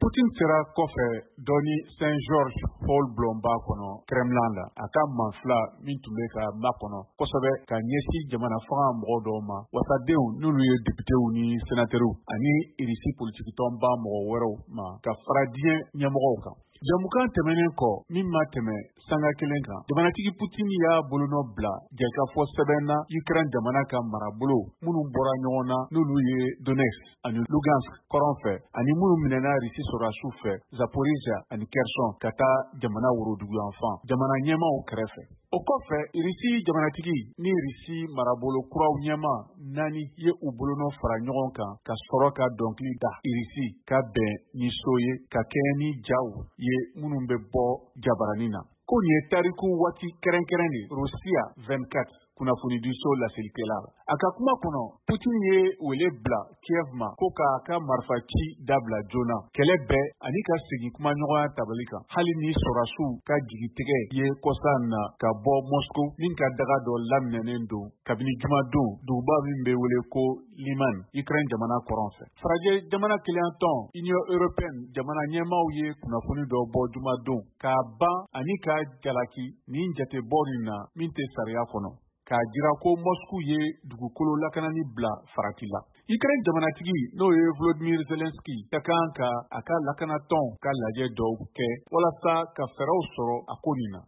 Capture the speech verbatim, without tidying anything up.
Putin sera kɔfɛ dɔni Saint George Paul Blomba kɔnɔ Kremlin la a ka manfila min tun bɛ ka makɔnɔ kosɛbɛ ka ɲɛsin jamana fanga mɔgɔ dɔw ma wasadenw n'olu ye députéw ni sénateurs ani irisi politique tɔnba mɔgɔ wɛrɛw ma ka fara diɲɛ ɲɛmɔgɔw kan. Jamukan tɛmɛnen kɔ min ma tɛmɛ sanga kelen kan jamanatigi Putin y'a bolonɔ bila jɛkafɔ sɛbɛn na Ukraine jamana ka marabolo minnu bɔra ɲɔgɔn na n'olu ye Donetsk ani Lugansk kɔrɔn fɛ ani minnu minɛna Risi sɔrɔdasiw fɛ Zaporizhia ani Kherson ka taa jamana woroduguyanfan jamana ɲɛmaaw kɛrɛfɛ. O kɔfɛ Risi jamanatigi ni Risi marabolo kuraw ɲɛma naani ye u bolonɔ fara ɲɔgɔn kan ka sɔrɔ ka dɔnkili da Risi ka bɛn ni so ye ka kɛɲɛ ni jaw ye minnu bɛ bɔ jabaranin na. Ko nin ye tariku waati kɛrɛnkɛrɛn de Russia vingt-quatre kunnafoni di so lasirikɛla la. A ka kuma kɔnɔ Putin ye wele bila Kiev ma ko k'a ka marifaci dabila joona kɛlɛ bɛɛ ani ka segin kuma ɲɔgɔnya tabali kan hali ni sɔrɔdasiw ka jigitigɛ ye kɔsa na ka bɔ Moscow min ka daga dɔ laminɛnen don kabini jumadon duguba min bɛ wele ko Liman Ukraine jamana kɔrɔn fɛ. Farajɛ jamana kelen tɔn Union Européenne jamana ɲɛmaaw ye kunnafoni dɔ bɔ jumadon k'a ban ani ka jalaki nin jatebɔ nin na min tɛ sariya kɔnɔ k'a jira ko Moscow ye dugukolo lakanani bila farati la. Ukraine jamanatigi n'o ye Volodymyr Zelensky ka kan ka a ka lakanatɔn ka lajɛ dɔw kɛ walasa ka fɛɛrɛw sɔrɔ a ko nin na.